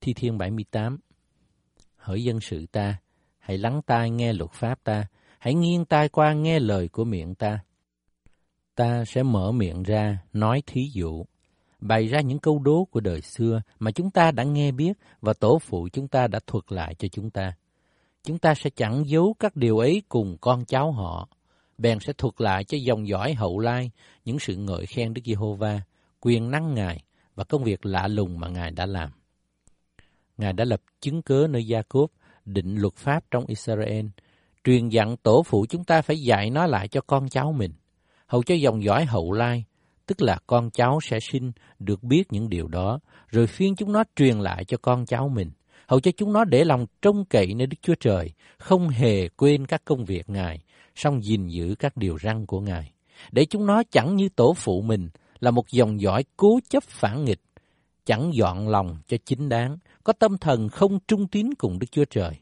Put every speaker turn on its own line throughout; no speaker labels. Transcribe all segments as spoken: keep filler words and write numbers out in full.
Thi Thiên bảy mươi tám. Hỡi dân sự ta, hãy lắng tai nghe luật pháp ta, hãy nghiêng tai qua nghe lời của miệng ta. Ta sẽ mở miệng ra, nói thí dụ, bày ra những câu đố của đời xưa mà chúng ta đã nghe biết và tổ phụ chúng ta đã thuật lại cho chúng ta. Chúng ta sẽ chẳng giấu các điều ấy cùng con cháu họ, bèn sẽ thuật lại cho dòng dõi hậu lai những sự ngợi khen Đức Giê-hô-va, quyền năng Ngài và công việc lạ lùng mà Ngài đã làm. Ngài đã lập chứng cớ nơi Gia-cốp, định luật pháp trong Israel, truyền dặn tổ phụ chúng ta phải dạy nó lại cho con cháu mình, hầu cho dòng dõi hậu lai, tức là con cháu sẽ sinh, được biết những điều đó, rồi phiên chúng nó truyền lại cho con cháu mình, hầu cho chúng nó để lòng trông cậy nơi Đức Chúa Trời, không hề quên các công việc Ngài, song gìn giữ các điều răn của Ngài, để chúng nó chẳng như tổ phụ mình là một dòng dõi cố chấp phản nghịch, chẳng dọn lòng cho chính đáng, có tâm thần không trung tín cùng Đức Chúa Trời.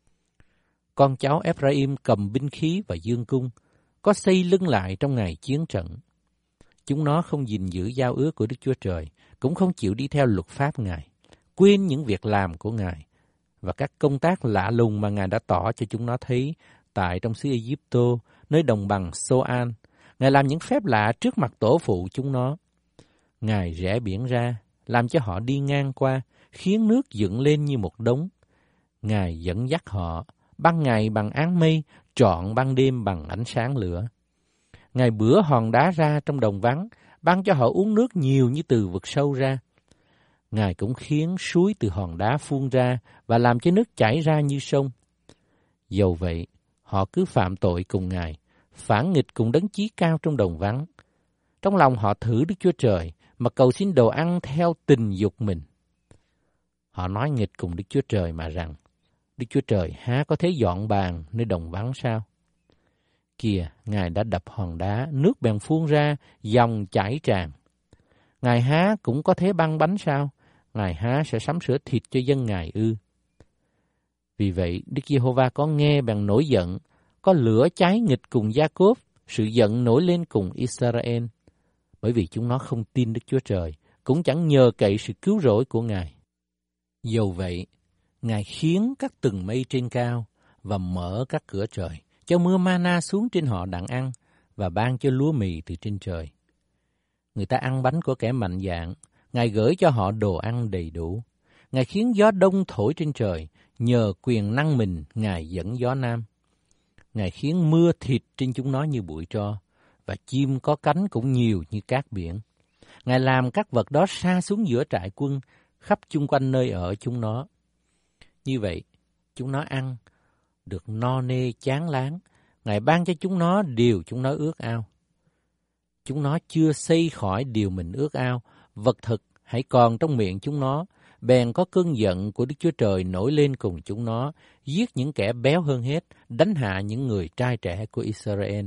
Con cháu Ephraim cầm binh khí và dương cung, có xây lưng lại trong ngày chiến trận. Chúng nó không gìn giữ giao ước của Đức Chúa Trời, cũng không chịu đi theo luật pháp Ngài, quên những việc làm của Ngài và các công tác lạ lùng mà Ngài đã tỏ cho chúng nó thấy tại trong xứ Ai-cập, nơi đồng bằng Sô-an. Ngài làm những phép lạ trước mặt tổ phụ chúng nó. Ngài rẽ biển ra, làm cho họ đi ngang qua, khiến nước dựng lên như một đống. Ngài dẫn dắt họ, ban ngày bằng áng mây, trọn ban đêm bằng ánh sáng lửa. Ngài bữa hòn đá ra trong đồng vắng, ban cho họ uống nước nhiều như từ vực sâu ra. Ngài cũng khiến suối từ hòn đá phun ra và làm cho nước chảy ra như sông. Dầu vậy, họ cứ phạm tội cùng Ngài, phản nghịch cùng đấng chí cao trong đồng vắng. Trong lòng họ thử Đức Chúa Trời, mà cầu xin đồ ăn theo tình dục mình. Họ nói nghịch cùng Đức Chúa Trời mà rằng, Đức Chúa Trời há có thể dọn bàn nơi đồng vắng sao? Kìa, Ngài đã đập hòn đá, nước bèn phun ra, dòng chảy tràn. Ngài há cũng có thể băng bánh sao? Ngài há sẽ sắm sửa thịt cho dân Ngài ư? Vì vậy, Đức Giê-hô-va có nghe bèn nổi giận, có lửa cháy nghịch cùng Gia-cốp, sự giận nổi lên cùng Israel, bởi vì chúng nó không tin Đức Chúa Trời, cũng chẳng nhờ cậy sự cứu rỗi của Ngài. Dầu vậy, Ngài khiến các tầng mây trên cao và mở các cửa trời, cho mưa mana xuống trên họ đặng ăn, và ban cho lúa mì từ trên trời. Người ta ăn bánh của kẻ mạnh dạn, Ngài gửi cho họ đồ ăn đầy đủ. Ngài khiến gió đông thổi trên trời, nhờ quyền năng mình Ngài dẫn gió nam. Ngài khiến mưa thịt trên chúng nó như bụi tro, và chim có cánh cũng nhiều như cát biển. Ngài làm các vật đó sa xuống giữa trại quân, khắp chung quanh nơi ở chúng nó. Như vậy, chúng nó ăn, được no nê chán láng. Ngài ban cho chúng nó điều chúng nó ước ao. Chúng nó chưa xây khỏi điều mình ước ao, vật thực hãy còn trong miệng chúng nó, bèn có cơn giận của Đức Chúa Trời nổi lên cùng chúng nó, giết những kẻ béo hơn hết, đánh hạ những người trai trẻ của Israel.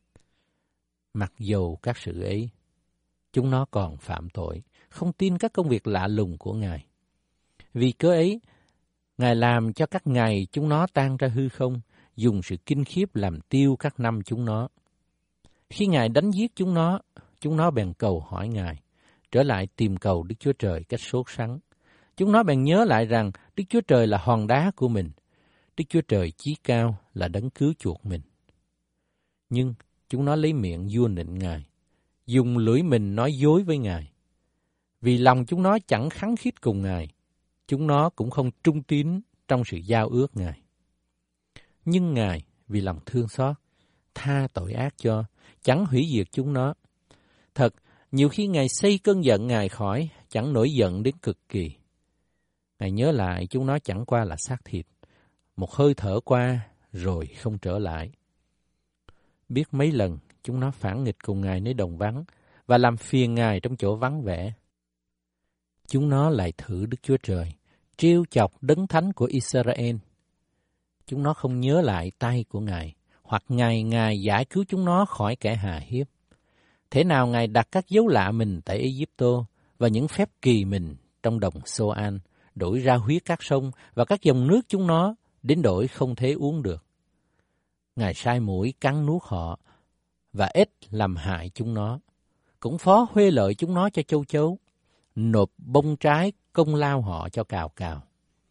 Mặc dầu các sự ấy, chúng nó còn phạm tội, không tin các công việc lạ lùng của Ngài. Vì cớ ấy, Ngài làm cho các ngày chúng nó tan ra hư không, dùng sự kinh khiếp làm tiêu các năm chúng nó. Khi Ngài đánh giết chúng nó, chúng nó bèn cầu hỏi Ngài, trở lại tìm cầu Đức Chúa Trời cách sốt sắng. Chúng nó bèn nhớ lại rằng Đức Chúa Trời là hòn đá của mình, Đức Chúa Trời chí cao là đấng cứu chuộc mình. Nhưng chúng nó lấy miệng vua nịnh Ngài, dùng lưỡi mình nói dối với Ngài. Vì lòng chúng nó chẳng khắng khít cùng Ngài, chúng nó cũng không trung tín trong sự giao ước Ngài. Nhưng Ngài vì lòng thương xót, tha tội ác cho, chẳng hủy diệt chúng nó. Thật, nhiều khi Ngài xây cơn giận Ngài khỏi, chẳng nổi giận đến cực kỳ. Ngài nhớ lại chúng nó chẳng qua là xác thịt, một hơi thở qua rồi không trở lại. Biết mấy lần chúng nó phản nghịch cùng Ngài nơi đồng vắng và làm phiền Ngài trong chỗ vắng vẻ. Chúng nó lại thử Đức Chúa Trời, trêu chọc đấng thánh của Israel. Chúng nó không nhớ lại tay của Ngài, hoặc ngày Ngài giải cứu chúng nó khỏi kẻ hà hiếp. Thế nào Ngài đặt các dấu lạ mình tại Ai-cập và những phép kỳ mình trong đồng Sô-an, đổi ra huyết các sông và các dòng nước chúng nó, đến đổi không thể uống được. Ngài sai muỗi cắn nuốt họ, và ếch làm hại chúng nó, cũng phó huê lợi chúng nó cho châu chấu, nộp bông trái công lao họ cho cào cào.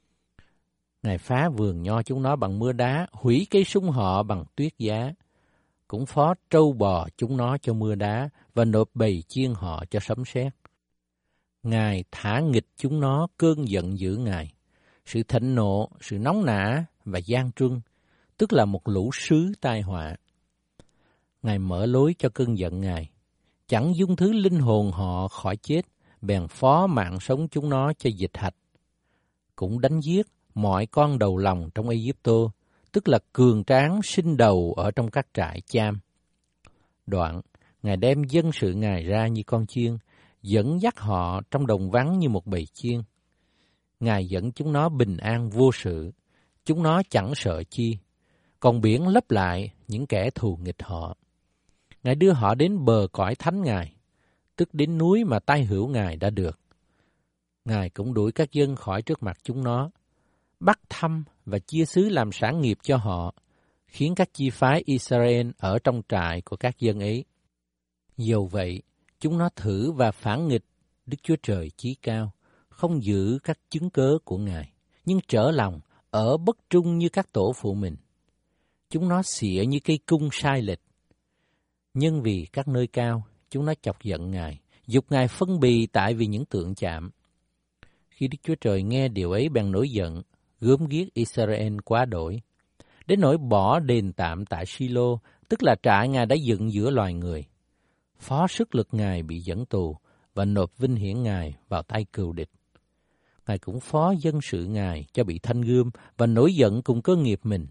Ngài phá vườn nho chúng nó bằng mưa đá, hủy cây sung họ bằng tuyết giá, cũng phó trâu bò chúng nó cho mưa đá và nộp bầy chiên họ cho sấm sét. Ngài thả nghịch chúng nó cơn giận dữ Ngài, sự thịnh nộ, sự nóng nả và gian truân, tức là một lũ sứ tai họa. Ngài mở lối cho cơn giận Ngài, chẳng dung thứ linh hồn họ khỏi chết, bèn phó mạng sống chúng nó cho dịch hạch. Cũng đánh giết mọi con đầu lòng trong Ai-cập-tô, tức là cường tráng sinh đầu ở trong các trại cham. Đoạn, Ngài đem dân sự Ngài ra như con chiên, dẫn dắt họ trong đồng vắng như một bầy chiên. Ngài dẫn chúng nó bình an vô sự, chúng nó chẳng sợ chi, còn biển lấp lại những kẻ thù nghịch họ. Ngài đưa họ đến bờ cõi thánh Ngài, tức đến núi mà tay hữu Ngài đã được. Ngài cũng đuổi các dân khỏi trước mặt chúng nó, bắt thăm và chia xứ làm sản nghiệp cho họ, khiến các chi phái Israel ở trong trại của các dân ấy. Dầu vậy, chúng nó thử và phản nghịch Đức Chúa Trời chí cao, không giữ các chứng cớ của Ngài, nhưng trở lòng, ở bất trung như các tổ phụ mình. Chúng nó xỉa như cây cung sai lệch. Nhưng vì các nơi cao, chúng nó chọc giận Ngài, giục Ngài phân bì tại vì những tượng chạm. Khi Đức Chúa Trời nghe điều ấy bèn nổi giận, gớm ghiếc Israel quá đổi, đến nỗi bỏ đền tạm tại Silo, tức là trại Ngài đã dựng giữa loài người. Phó sức lực Ngài bị dẫn tù và nộp vinh hiển Ngài vào tay cừu địch. Ngài cũng phó dân sự Ngài cho bị thanh gươm và nổi giận cùng cơ nghiệp mình.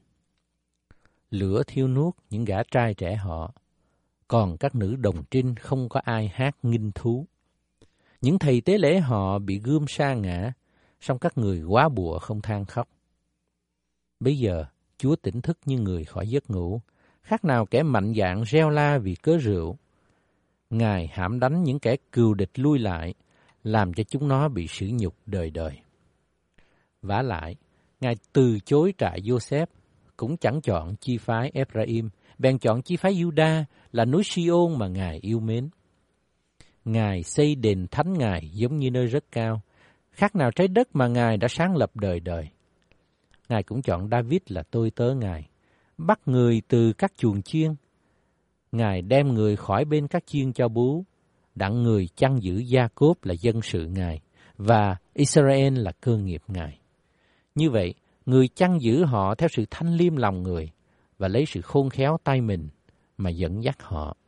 Lửa thiêu nuốt những gã trai trẻ họ, còn các nữ đồng trinh không có ai hát nghinh thú. Những thầy tế lễ họ bị gươm sa ngã, song các người quá bùa không than khóc. Bây giờ, Chúa tỉnh thức như người khỏi giấc ngủ, khác nào kẻ mạnh dạn reo la vì cớ rượu. Ngài hãm đánh những kẻ cừu địch lui lại, làm cho chúng nó bị sỉ nhục đời đời. Vả lại, Ngài từ chối trại Giô-xép, cũng chẳng chọn chi phái Ê-phra-im, bèn chọn chi phái Giu-đa là núi Si-ôn mà Ngài yêu mến. Ngài xây đền thánh Ngài giống như nơi rất cao, khác nào trái đất mà Ngài đã sáng lập đời đời. Ngài cũng chọn David là tôi tớ Ngài, bắt người từ các chuồng chiên. Ngài đem người khỏi bên các chiên cho bú, đặng người chăn giữ Gia-cốp là dân sự Ngài, và Israel là cơ nghiệp Ngài. Như vậy, người chăn giữ họ theo sự thanh liêm lòng người, và lấy sự khôn khéo tay mình mà dẫn dắt họ.